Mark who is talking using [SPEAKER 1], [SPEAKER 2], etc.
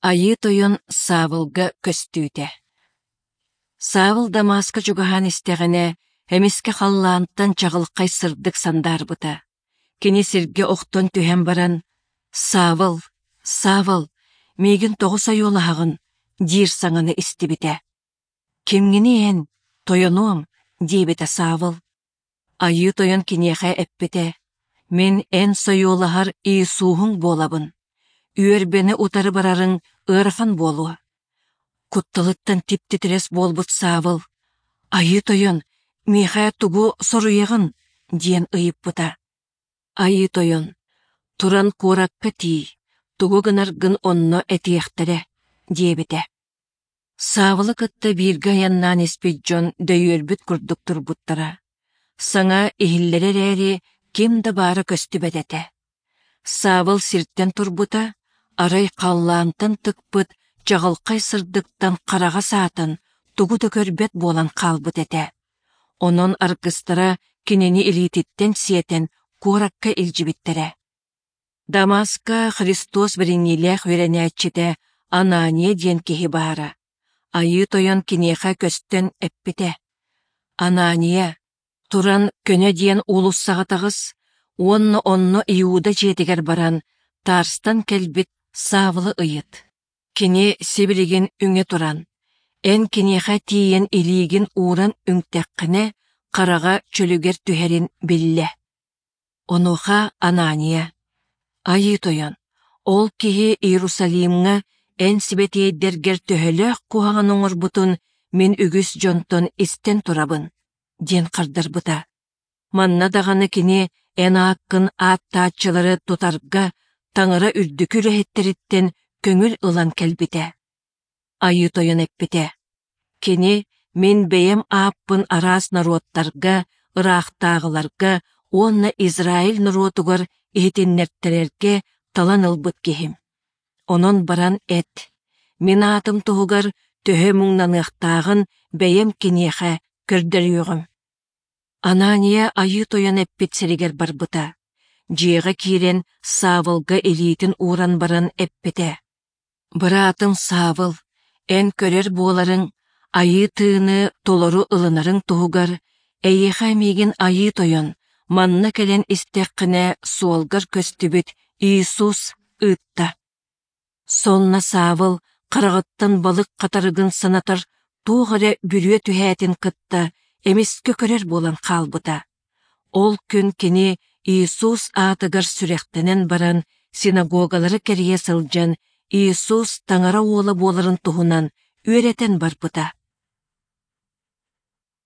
[SPEAKER 1] Айы тойон Савылга көстүүте. Савыл Дамаска жугахан истегене хемиске халлаантан чагылкай сырдык сандарбыта. Кини сирге охтон түһен баран: Савыл, Савыл, мегин тоғуса йолахагын, дир саңаны истибите. Кимгини эн, тойонуам, дебите Савыл. Айы тойон кинеха эппите. Мен эн сойолахар Иисухун болабын. Үөрбені утары барарын ырхан болуа. Кутталыттан типтитрес болбут Савыл. Айы тойон, меха тугу соруягын, диен ыйыппыта. Айы тойон, туран коракка тий, тугу гынаргын онно этиехтере, дебите. Савылы кытта бирга яннан испиджон дөйөрбүт курдуктур буттара. Саңа ихиллерер эри ким да бары көстүбетете. Савыл сирттен турбута, арай қаллаантан тыкпыт, жағылқай сырдыктан қараға саатын, тугу төкөрбет болан қалбыт ете. Онон аргыстара кинени илититтен сиетен коракка илжибиттере. Дамаска Христос бірінелех веренячите Анания ден кихи бара. Айы тойон кинеха көстен эппите. Анания, туран көне диен улуссағатағыз, онно Иуда жетігер баран, тарстан келбит Савылы ыйыт. Кини сибилигин үңе туран. Эн кинеха тиен илигин уран үңтеккіне қараға чөлүгер түхерин билле. Онуха Анания. Айы тойон, ол кихи Иерусалимға эн сибетейдергер төһөлөөх куһаҕан оҥорбутун мен үгүс дьонтон истен турабын, ден хардарбыта. Манна дағаны кини эн ааккын ааттаачылары тутарга таңыра үрдүкү үрэһиттериттен көңүл ылан келбите. Айы тойон эппите. Кини мен бэйэм ааппын араас народтарга, ыраахтаагыларга, онна Израиль народугар ихитиннертерерге талан ылбыт кихим. Онон баран эт. Мен атым туһугар төһө муңнаныахтаагын бэйэм киниэхэ көрдөрүөҕүм. Анания айы тойон эппит сиригер барбыта. Дьиэҕэ киирен Савылга илиитин ууран баран эппите. Быраатым Савыл, эн көрер буоларың, айы тыыны толору ылынарың туһугар, эйиэхэ миигин айы тойон, манна келен истэххинэ суолгар көстүбүт Иисус ыытта. Сонна Савыл қарағыттан балык қатарыгын санатар туғаре бүрүө түһәтин кытта эмиске көрер болан қалбыта. Ол күн кини Иисус атыгар сүрехтенен баран синагогалары керие сылжан Иисус таңара уола боларын туһунан үөретен барбыта.